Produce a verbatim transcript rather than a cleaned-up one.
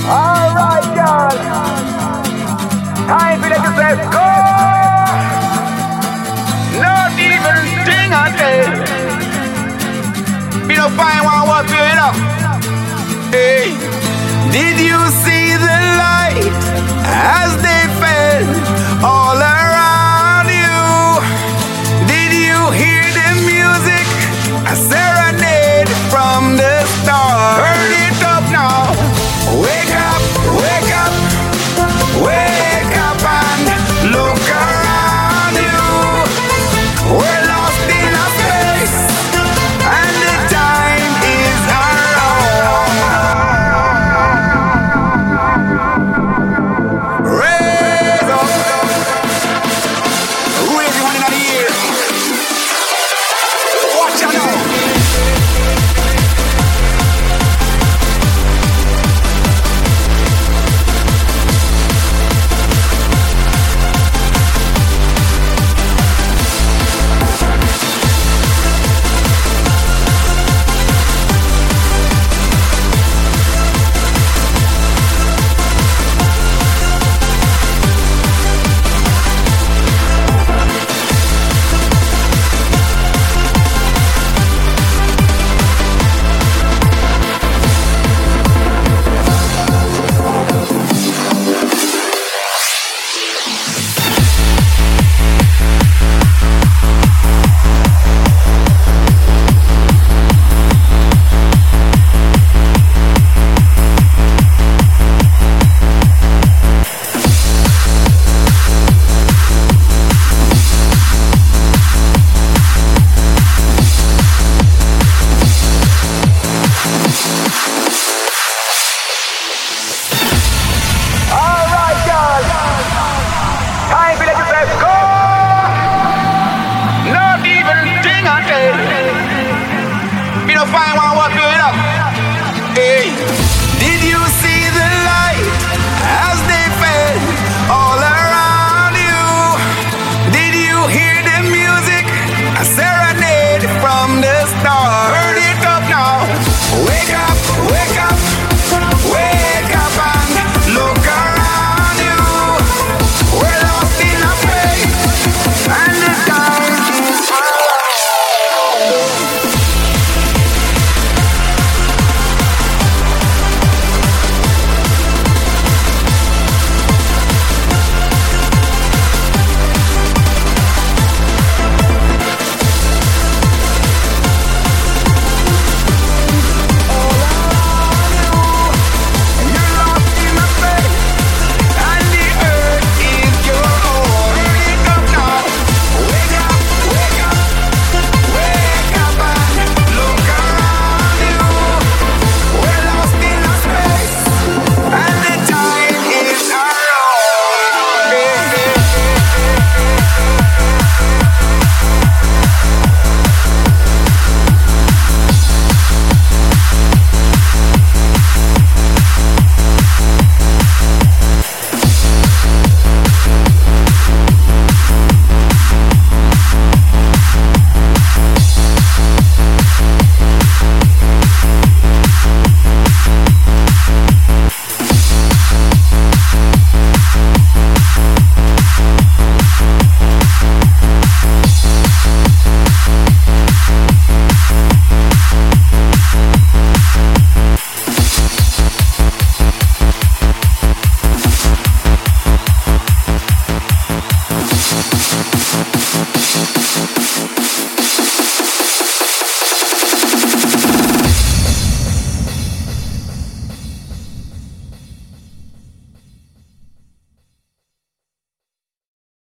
Alright, y'all. Time for them to say go. Not even thing I tell. Me no find one what you know. Hey, did you see the light as they fell all around you? Did you hear the music? A serenade from the stars. Turn it up now. Wake up, wake up, wake up and look around you. We're lost in a space and the time is around. Raise up, raise one in the air. Watch out now. Find one what you know. Hey.